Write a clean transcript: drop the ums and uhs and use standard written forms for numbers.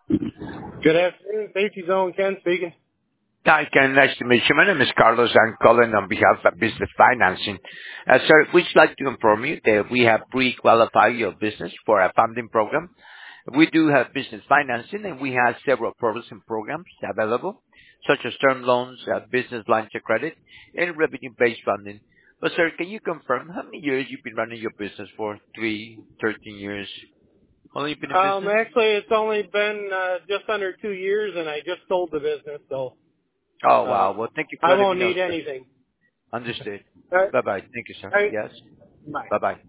Good afternoon. Safety Zone, Ken speaking. Hi, Ken. Nice to meet you. My name is Carlos. I'm calling on behalf of Business Financing. Sir, we'd like to inform you that we have pre-qualified your business for a funding program. We do have business financing, and we have several products and programs available, such as term loans, business lines of credit, and revenue-based funding. But, sir, can you confirm how many years you've been running your business for? 3, 13 years? How long you been in business? Actually, it's only been just under 2 years, and I just sold the business, so Oh, wow. Well, thank you for I letting me won't know, need sir. anything. Understood. All right. Bye-bye. Thank you, sir. All right. Yes. Bye. Bye-bye.